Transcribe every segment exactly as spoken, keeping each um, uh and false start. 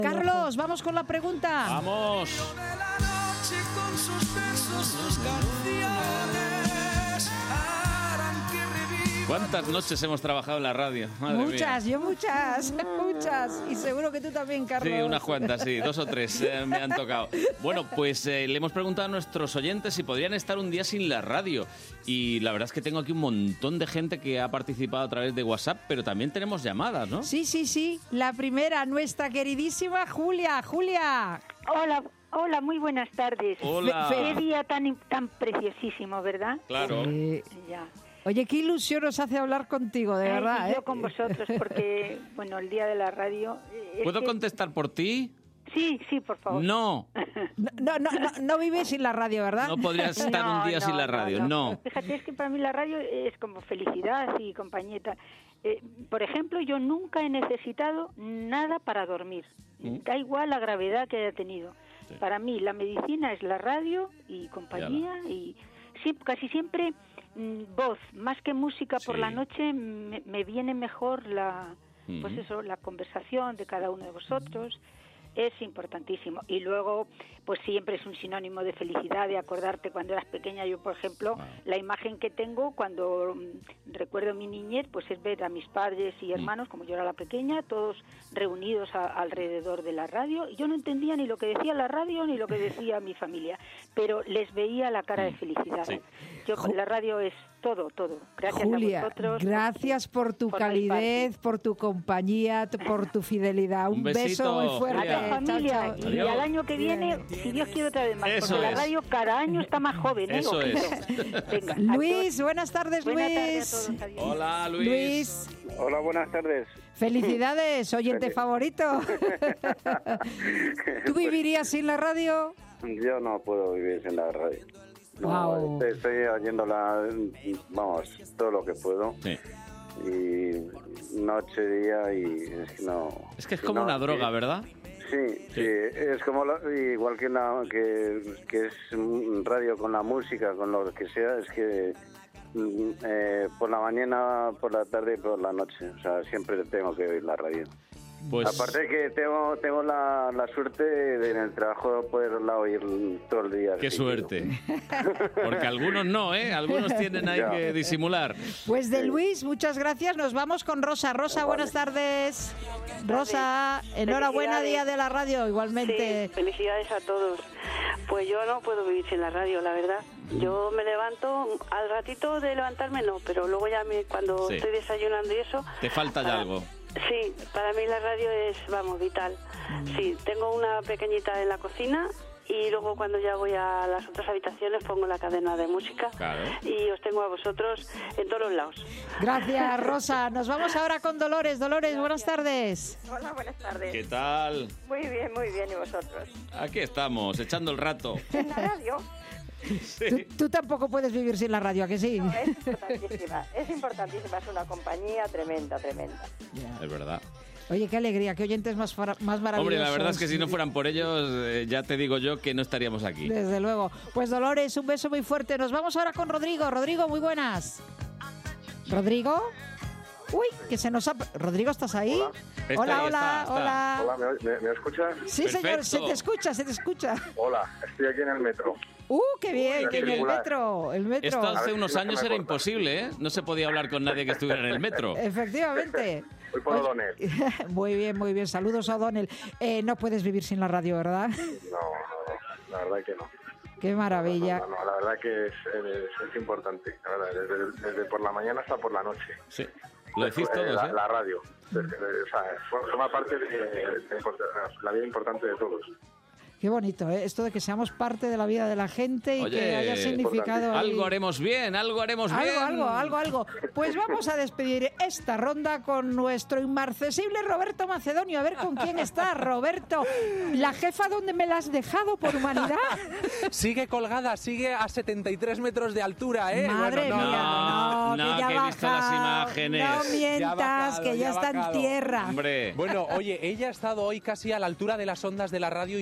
Carlos, vamos con la pregunta. ¡Vamos! ¿Cuántas noches hemos trabajado en la radio? Madre muchas, mía. yo muchas, muchas. Y seguro que tú también, Carlos. Sí, unas cuantas, sí, dos o tres eh, me han tocado. Bueno, pues eh, le hemos preguntado a nuestros oyentes si podrían estar un día sin la radio. Y la verdad es que tengo aquí un montón de gente que ha participado a través de WhatsApp, pero también tenemos llamadas, ¿no? Sí, sí, sí. La primera, nuestra queridísima Julia. Julia. Hola. Hola, muy buenas tardes. Hola. Qué día tan, tan preciosísimo, ¿verdad? Claro. Eh, Ya. Oye, qué ilusión nos hace hablar contigo, de Ay, verdad, y yo ¿eh? con vosotros, porque, bueno, el día de la radio... es ¿Puedo que- contestar por ti? Sí, sí, por favor. No. No, no, no, no vives sin la radio, ¿verdad? No podrías estar No, un día no, sin la radio, no. Fíjate, es que para mí la radio es como felicidad y compañía. Eh, por ejemplo, yo nunca he necesitado nada para dormir. ¿Mm? Da igual la gravedad que haya tenido. Sí. Para mí la medicina es la radio y compañía y sí, casi siempre mm, voz, más que música por Sí. la noche me, me viene mejor la, pues Ujú. eso, la conversación de cada uno de vosotros. Es importantísimo. Y luego, pues siempre es un sinónimo de felicidad, de acordarte cuando eras pequeña. Yo, por ejemplo, Wow. la imagen que tengo cuando mm, recuerdo mi niñez, pues es ver a mis padres y hermanos, como yo era la pequeña, todos reunidos a- alrededor de la radio. Y yo no entendía ni lo que decía la radio ni lo que decía mi familia, pero les veía la cara de felicidad. Sí. Yo, la radio es todo, todo. Gracias Julia, a vosotros. gracias por tu por mi calidez, por tu compañía, t- por tu fidelidad. Un, Un beso besito, muy fuerte. Julia. A la familia, Chao, chao. y Adiós. al año que viene, si Dios quiere, otra vez más, Eso porque es. la radio cada año está más joven, ¿eh? Eso Ojito. es. Venga, Luis, buenas tardes, adiós. Buenas tardes Luis. a todos, adiós. Hola, Luis. Luis, Hola, buenas tardes. felicidades, oyente favorito. ¿Tú vivirías sin la radio? Yo no puedo vivir sin la radio. No, Guau. estoy, estoy oyéndola, vamos, todo lo que puedo. Sí. Y noche, día, y es que no... Es que es como no, una droga, sí. ¿verdad? Sí, sí, es como la- igual que, la, que, que es un radio con la música, con lo que sea, es que mm, eh, por la mañana, por la tarde y por la noche, o sea, siempre tengo que oír la radio. Pues Aparte que tengo tengo la, la suerte de en el trabajo poderla oír todo el día. qué Sí, suerte. Porque algunos no, ¿eh? Algunos tienen ahí Ya. que disimular. Pues de Luis, muchas gracias. Nos vamos con Rosa. Rosa, buenas tardes. Rosa, enhorabuena, Felicidades. Día de la Radio, igualmente. Sí, felicidades a todos. Pues yo no puedo vivir sin la radio, la verdad. Yo me levanto, al ratito de levantarme no, pero luego ya me, cuando Sí. estoy desayunando y eso... Te falta ya para- algo. Sí, para mí la radio es, vamos, vital. Sí, tengo una pequeñita en la cocina y luego cuando ya voy a las otras habitaciones pongo la cadena de música Claro. y os tengo a vosotros en todos los lados. Gracias, Rosa. Nos vamos ahora con Dolores. Dolores, buenas tardes. Hola, buenas tardes. ¿Qué tal? Muy bien, muy bien. ¿Y vosotros? Aquí estamos, echando el rato. En la radio Tú, Sí. tú tampoco puedes vivir sin la radio, ¿a que sí? no, es importantísima. Es importantísima. Es una compañía tremenda, tremenda. Es verdad. Oye, qué alegría, qué oyentes más, fara- más maravillosos. Hombre, la verdad es que si no fueran por ellos, eh, ya te digo yo que no estaríamos aquí. Desde luego. Pues Dolores, un beso muy fuerte. Nos vamos ahora con Rodrigo. Rodrigo, muy buenas. ¿Rodrigo? Uy, que se nos ha... Rodrigo, ¿estás ahí? Hola. Está hola, ahí, hola, está, está. hola. Hola, ¿me, me, me escuchas? Sí, señor, Perfecto. se te escucha, se te escucha. Hola, estoy aquí en el metro. ¡Uh, qué bien! Qué En el bien. metro, el metro. Esto A hace ver si unos no se años me era corta. imposible, ¿eh? No se podía hablar con nadie que estuviera en el metro. Efectivamente. Voy por Oye, O'Donnell. Muy bien, muy bien. Saludos a O'Donnell. Eh, no puedes vivir sin la radio, ¿verdad? No, no, no, la verdad que no. Qué maravilla. No, no, no, la verdad que es, es, es importante. La verdad, desde, desde por la mañana hasta por la noche. Sí. Lo decís Eh, todos, la, ¿eh? la radio. Desde- o sea, forma parte de, de la vida importante de todos. Qué bonito, ¿eh? Esto de que seamos parte de la vida de la gente y Oye, que haya significado... ahí- Algo haremos bien, algo haremos bien. Algo, algo, algo, algo. Pues vamos a despedir esta ronda con nuestro inmarcesible Roberto Macedonio. A ver con quién está, Roberto. ¿La jefa dónde me la has dejado por humanidad? Sigue colgada, sigue a setenta y tres metros de altura, ¿eh? Madre Bueno, no, mía, no, no, no, que ya que he ha visto las bajado. imágenes. No mientas, Ya ha bajado, que ya, ya ha está en bajado. tierra. Hombre. Bueno, oye, ella ha estado hoy casi a la altura de las ondas de la radio y yo en el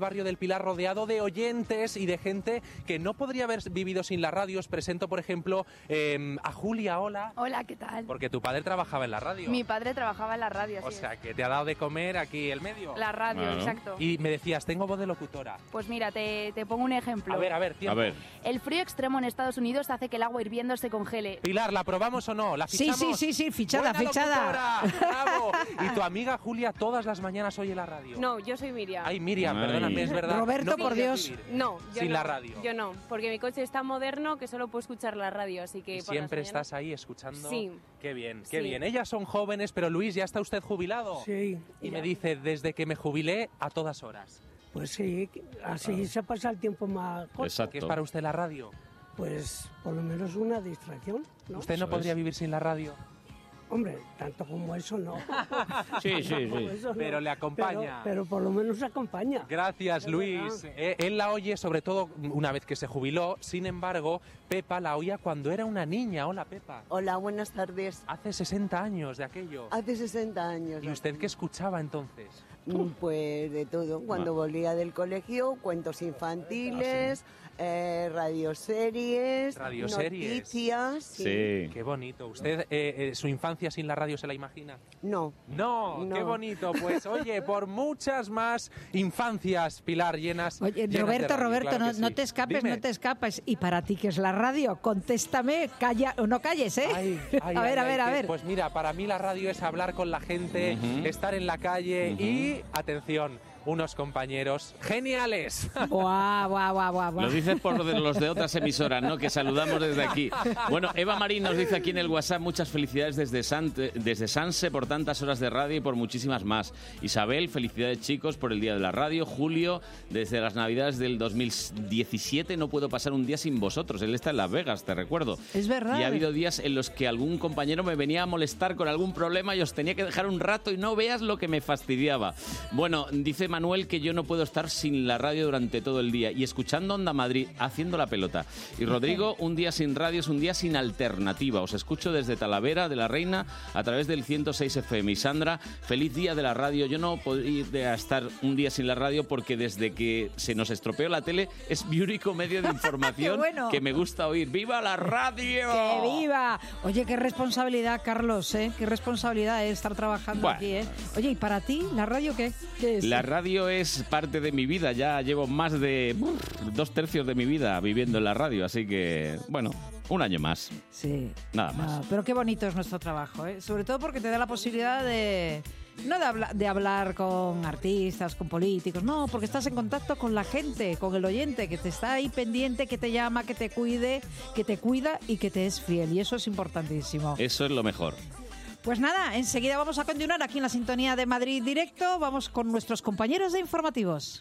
barrio del Pilar rodeado de oyentes y de gente que no podría haber vivido sin la radio. Os presento, por ejemplo, eh, a Julia. Hola. Hola, ¿qué tal? Porque tu padre trabajaba en la radio. Mi padre trabajaba en la radio, así O sea, es. que te ha dado de comer aquí el medio. La radio, Claro. exacto. Y me decías, tengo voz de locutora. Pues mira, te, te pongo un ejemplo. A ver, a ver, tiempo. A ver. El frío extremo en Estados Unidos hace que el agua hirviendo se congele. Pilar, ¿la probamos o no? ¿La Sí, fichamos? sí, sí, sí, fichada, ¡Buena fichada. locutora! ¡Bravo! Y tu amiga Julia todas las mañanas oye la radio. No, yo soy Miriam. Ay, Miriam, Ay. perdóname, es verdad. Roberto, No por podrías Dios. vivir No, yo sin no. la radio. Yo no, porque mi coche es tan moderno que solo puedo escuchar la radio, así que Y por siempre las mañanas- estás ahí escuchando. Sí. Qué bien, qué Sí. bien. Ellas son jóvenes, pero Luis, ¿ya está usted jubilado? Sí, Y ya. me dice, desde que me jubilé, a todas horas. Pues sí, así se pasa el tiempo más corto. Exacto. ¿Qué es para usted la radio? Pues por lo menos una distracción, ¿no? ¿Usted no Eso podría es. vivir sin la radio? Hombre, tanto como eso no. Sí, sí, Como sí. eso no. Pero le acompaña. Pero, pero por lo menos acompaña. Gracias, Es Luis. verdad. Eh, él la oye sobre todo una vez que se jubiló. Sin embargo, Pepa la oía cuando era una niña. Hola, Pepa. Hola, buenas tardes. Hace sesenta años de aquello. Hace sesenta años. ¿Y usted qué escuchaba entonces? Mm, Pues de todo. Cuando Ah. volvía del colegio, cuentos infantiles, eh, radioseries, Radioseries. noticias. Sí. Qué bonito. ¿Usted eh, eh, su infancia sin la radio se la imagina? No, No, No. qué bonito. Pues oye, por muchas más infancias, Pilar, llenas. Oye, llenas de Roberto, radio, Roberto, claro no, que sí. no te escapes, Dime. no te escapes. ¿Y para ti qué es la radio? Contéstame, calla o no calles, ¿eh? Ay, ay, a ver, ay, a ver, ay, a que- ver. Pues mira, para mí la radio es hablar con la gente, Ujú. estar en la calle Ujú. y, atención, unos compañeros geniales. Guau, guau, guau, guau, guau. Lo dices por lo de los de otras emisoras, ¿no? Que saludamos desde aquí. Bueno, Eva Marín nos dice aquí en el WhatsApp muchas felicidades desde, Sante- desde Sanse por tantas horas de radio y por muchísimas más. Isabel, felicidades chicos por el Día de la Radio. Julio, desde las Navidades del dos mil diecisiete no puedo pasar un día sin vosotros. Él está en Las Vegas, te recuerdo. Es verdad. Y ha habido días en los que algún compañero me venía a molestar con algún problema y os tenía que dejar un rato y no veas lo que me fastidiaba. Bueno, dice Manuel que yo no puedo estar sin la radio durante todo el día y escuchando Onda Madrid haciendo la pelota. Y Rodrigo, un día sin radio es un día sin alternativa. Os escucho desde Talavera de la Reina a través del ciento seis F M. Y Sandra, feliz día de la radio. Yo no podría estar un día sin la radio porque desde que se nos estropeó la tele es mi único medio de información ¡Qué bueno! que me gusta oír. ¡Viva la radio! ¡Que viva! Oye, qué responsabilidad, Carlos, ¿eh? Qué responsabilidad es estar trabajando Bueno. aquí, ¿eh? Oye, ¿y para ti la radio qué? ¿Qué es? La radio es parte de mi vida, ya llevo más de uf, dos tercios de mi vida viviendo en la radio, así que, bueno, un año más, Sí. nada más. No, pero qué bonito es nuestro trabajo, ¿eh? Sobre todo porque te da la posibilidad de... No de, habla- de hablar con artistas, con políticos, no, porque estás en contacto con la gente, con el oyente, que te está ahí pendiente, que te llama, que te cuide, que te cuida y que te es fiel. Y eso es importantísimo. Eso es lo mejor. Pues nada, enseguida vamos a continuar aquí en la sintonía de Madrid Directo. Vamos con nuestros compañeros de informativos.